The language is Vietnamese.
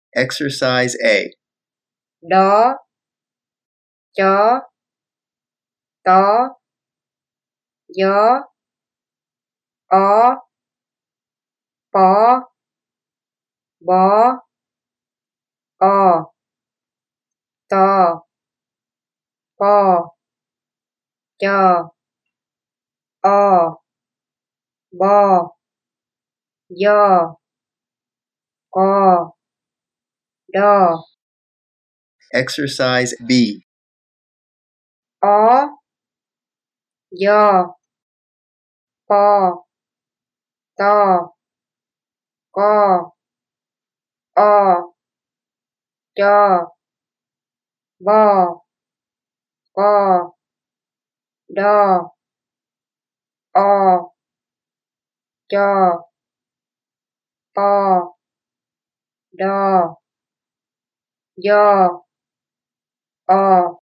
Exercise A. Đó, chó, tó, gió, ó, bó, bó, o, to, po, cho, o, bo, do, co, đo. Exercise B. Ó, do, po, to, co, o, cho, bo, co, đo, o, cho, po, đo, do, o,